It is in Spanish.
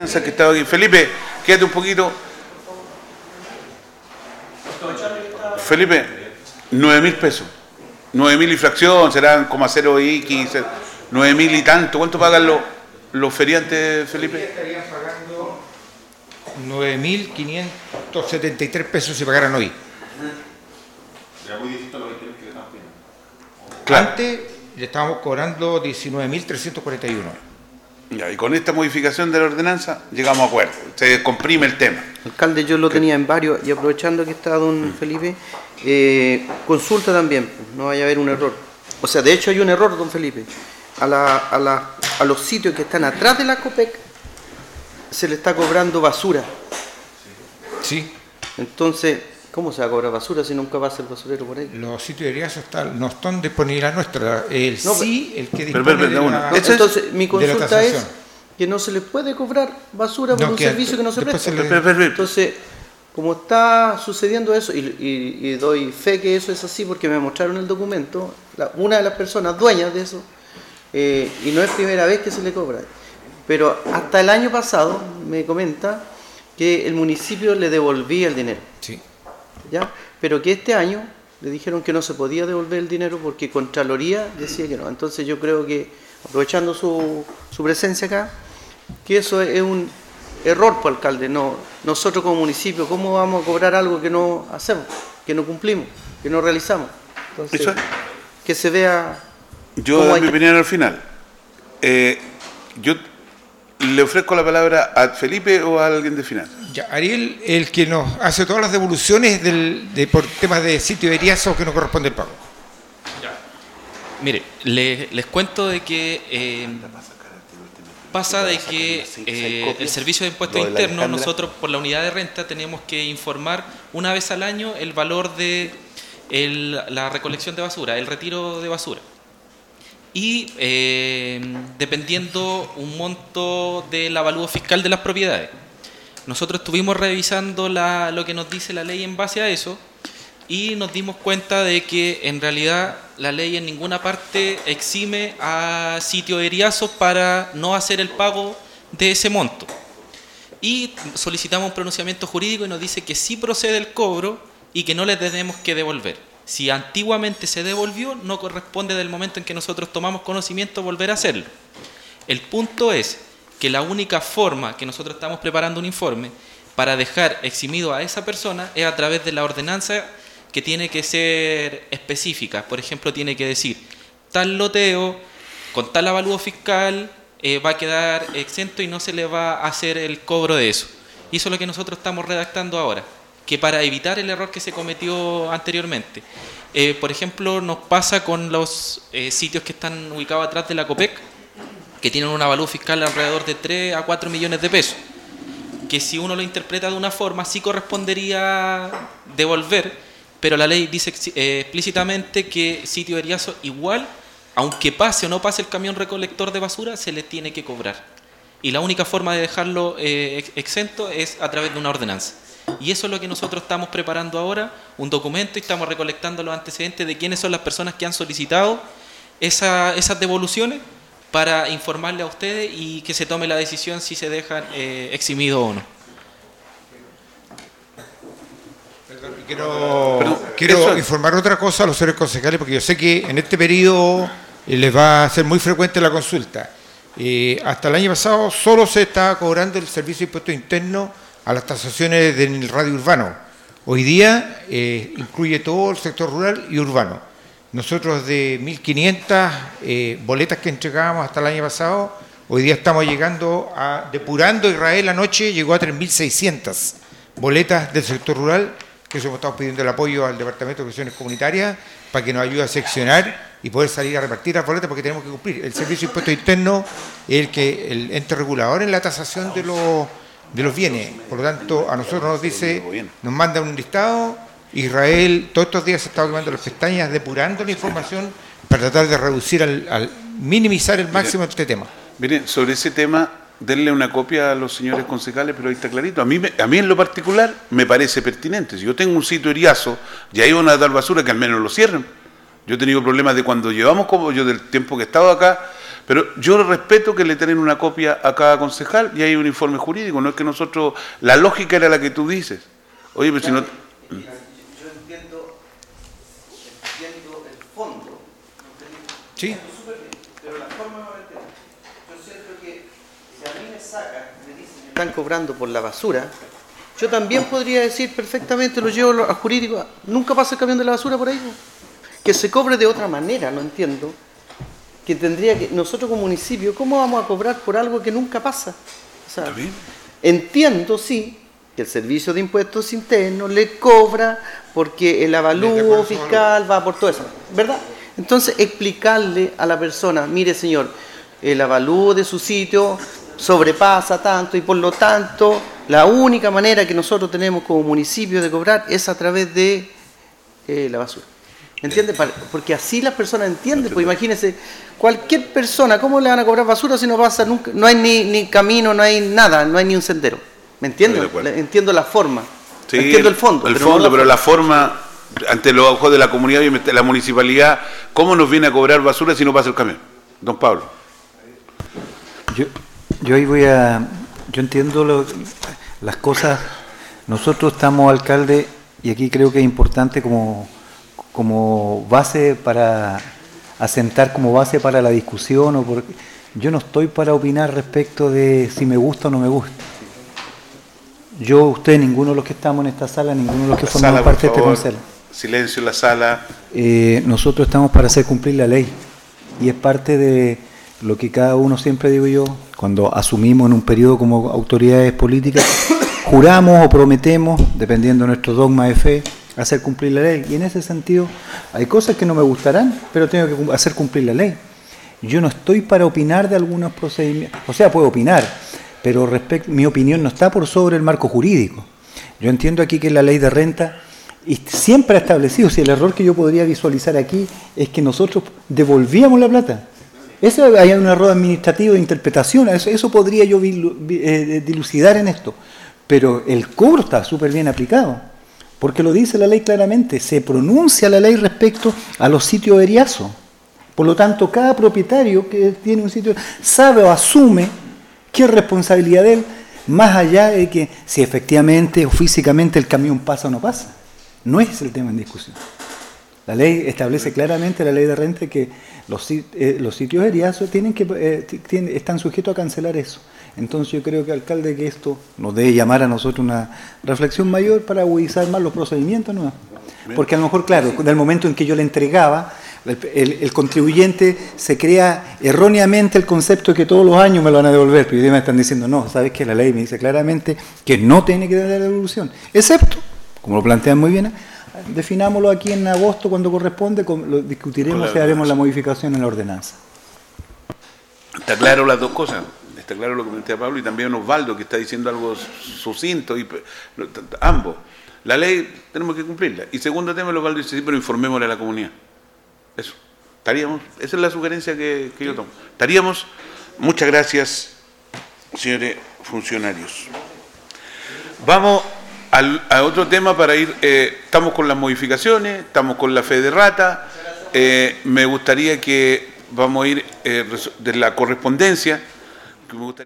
Que estaba aquí. Felipe, quédate un poquito. Felipe, 9.000 pesos. 9.000 y fracción, serán 0,0x, 9.000 y tanto. ¿Cuánto pagan los feriantes, Felipe? Estarían pagando 9.573 pesos si pagaran hoy. Ya muy distinto a los 20.000 que le estamos pidiendo. Claro. Antes le estábamos cobrando 19.341. Ya, y con esta modificación de la ordenanza llegamos a acuerdo. Se comprime el tema. Alcalde, yo lo tenía en varios, y aprovechando que está don Felipe, consulta también, no vaya a haber un error. O sea, de hecho hay un error, don Felipe. A los sitios que están atrás de la COPEC se le está cobrando basura. Sí. Entonces, ¿cómo se va a cobrar basura si nunca pasa el basurero por ahí? Los sitios de riazo no están disponibles a nuestra. El que dispone pero, de la, entonces, mi de la consulta es tasación. que no se les puede cobrar basura por No, un que servicio que no se después presta. se Entonces, como está sucediendo eso, y doy fe que eso es así porque me mostraron el documento, una de las personas dueñas de eso, y no es primera vez que se le cobra, pero hasta el año pasado me comenta que el municipio le devolvía el dinero. Sí. ¿Ya? Pero que este año le dijeron que no se podía devolver el dinero porque Contraloría decía que no. Entonces yo creo que, aprovechando su presencia acá, que eso es un error, pues, alcalde. No, nosotros como municipio, ¿cómo vamos a cobrar algo que no hacemos, que no cumplimos, que no realizamos? Entonces, ¿eso es? que se vea... Yo doy mi opinión al final. Yo le ofrezco la palabra a Felipe o a alguien de finanzas. Ya, Ariel, el que nos hace todas las devoluciones por temas de sitio de riazo que no corresponde el pago. Ya. Mire, les cuento de que pasa de que el servicio de impuestos internos, nosotros por la unidad de renta tenemos que informar una vez al año el valor de la recolección de basura, el retiro de basura. Y dependiendo un monto del avalúo fiscal de las propiedades. Nosotros estuvimos revisando lo que nos dice la ley en base a eso y nos dimos cuenta de que en realidad la ley en ninguna parte exime a sitio de riazo para no hacer el pago de ese monto. Y solicitamos un pronunciamiento jurídico y nos dice que sí procede el cobro y que no le tenemos que devolver. Si antiguamente se devolvió, no corresponde del momento en que nosotros tomamos conocimiento volver a hacerlo. El punto es que la única forma que nosotros estamos preparando un informe para dejar eximido a esa persona es a través de la ordenanza que tiene que ser específica. Por ejemplo, tiene que decir, tal loteo, con tal avalúo fiscal, va a quedar exento y no se le va a hacer el cobro de eso. Y eso es lo que nosotros estamos redactando ahora, que para evitar el error que se cometió anteriormente. Por ejemplo, nos pasa con los sitios que están ubicados atrás de la COPEC, que tienen un avalúo fiscal alrededor de 3 a 4 millones de pesos, que si uno lo interpreta de una forma sí correspondería devolver, pero la ley dice explícitamente que sitio de riazo igual, aunque pase o no pase el camión recolector de basura, se le tiene que cobrar. Y la única forma de dejarlo exento es a través de una ordenanza. Y eso es lo que nosotros estamos preparando ahora, un documento, y estamos recolectando los antecedentes de quiénes son las personas que han solicitado esas devoluciones, para informarle a ustedes y que se tome la decisión si se dejan eximidos o no. Quiero informar otra cosa a los señores concejales, porque yo sé que en este periodo les va a ser muy frecuente la consulta. Hasta el año pasado solo se estaba cobrando el servicio de impuestos internos a las tasaciones del radio urbano. Hoy día incluye todo el sector rural y urbano. Nosotros de 1.500 boletas que entregábamos hasta el año pasado, hoy día estamos llegando depurando Israel anoche, llegó a 3.600 boletas del sector rural, que eso hemos estado pidiendo el apoyo al Departamento de Cuestiones Comunitarias para que nos ayude a seccionar y poder salir a repartir las boletas, porque tenemos que cumplir. El Servicio de Impuestos Internos es el ente regulador en la tasación de los bienes. Por lo tanto, a nosotros nos dice, nos manda un listado. Israel todos estos días se está quemando las pestañas, depurando la información para tratar de reducir, al minimizar el máximo este tema. Miren, sobre ese tema, denle una copia a los señores concejales, pero ahí está clarito. A mí en lo particular me parece pertinente. Si yo tengo un sitio de riazo, ya iban a dar basura, que al menos lo cierren. Yo he tenido problemas de cuando llevamos, como yo del tiempo que he estado acá, Pero yo respeto que le tienen una copia a cada concejal y hay un informe jurídico, no es que nosotros, la lógica era la que tú dices. Oye, pero si no... Yo entiendo el fondo, Sí. súper bien, pero la forma no la entiendo. Yo siento que si a mí me sacan, me dicen que están cobrando por la basura, yo también podría decir perfectamente, lo llevo a jurídico, nunca pasa el camión de la basura por ahí, ¿no? Que se cobre de otra manera, no entiendo. Que tendría que, nosotros como municipio, ¿cómo vamos a cobrar por algo que nunca pasa? O sea, entiendo, sí, que el Servicio de Impuestos Internos le cobra porque el avalúo fiscal va por todo eso, ¿verdad? Entonces, explicarle a la persona, mire señor, el avalúo de su sitio sobrepasa tanto y por lo tanto la única manera que nosotros tenemos como municipio de cobrar es a través de la basura. ¿Me entiende? Porque así las personas entienden. Pues imagínense, cualquier persona, ¿cómo le van a cobrar basura si no pasa nunca? No hay ni camino, no hay nada, no hay ni un sendero. ¿Me entienden? Entiendo la forma. Sí, entiendo el fondo. Pero la forma, ante los ojos de la comunidad y la municipalidad, ¿cómo nos viene a cobrar basura si no pasa el camión? Don Pablo. Yo ahí yo entiendo las cosas. Nosotros estamos, alcalde, y aquí creo que es importante como base para asentar como base para la discusión, o porque yo no estoy para opinar respecto de si me gusta o no me gusta. Yo, usted, ninguno de los que estamos en esta sala, ninguno de los que formamos parte de este consejo. Silencio en la sala. Nosotros estamos para hacer cumplir la ley y es parte de lo que cada uno, siempre digo yo, cuando asumimos en un periodo como autoridades políticas, juramos o prometemos, dependiendo de nuestro dogma de fe, hacer cumplir la ley. Y en ese sentido, hay cosas que no me gustarán, pero tengo que hacer cumplir la ley. Yo no estoy para opinar de algunos procedimientos, o sea, puedo opinar, pero mi opinión no está por sobre el marco jurídico. Yo entiendo aquí que la ley de renta y siempre ha establecido, si el error que yo podría visualizar aquí es que nosotros devolvíamos la plata. Eso hay un error administrativo de interpretación, eso podría yo dilucidar en esto, pero el cobro está súper bien aplicado, porque lo dice la ley claramente, se pronuncia la ley respecto a los sitios eriazos. Por lo tanto, cada propietario que tiene un sitio sabe o asume qué es responsabilidad de él, más allá de que si efectivamente o físicamente el camión pasa o no pasa. No es el tema en discusión. La ley establece claramente, la ley de renta, que los sitios eriazos están sujetos a cancelar eso. Entonces yo creo que, alcalde, que esto nos debe llamar a nosotros una reflexión mayor para agudizar más los procedimientos, ¿no? Porque a lo mejor, claro, del momento en que yo le entregaba, el contribuyente se crea erróneamente el concepto de que todos los años me lo van a devolver, pero hoy día me están diciendo, no, ¿sabes qué? La ley me dice claramente que no tiene que dar la devolución, excepto, como lo plantean muy bien, definámoslo aquí en agosto cuando corresponde, lo discutiremos y haremos la modificación en la ordenanza. Está claro las dos cosas. Está claro lo que plantea Pablo y también Osvaldo, que está diciendo algo sucinto, y ambos. La ley tenemos que cumplirla. Y segundo tema, Osvaldo dice, sí, pero informémosle a la comunidad. Eso. Estaríamos, esa es la sugerencia que yo tomo. Estaríamos. Muchas gracias, señores funcionarios. Vamos a otro tema para ir. Estamos con las modificaciones, estamos con la fe de rata. Me gustaría que vamos a ir de la correspondencia. Me gustaría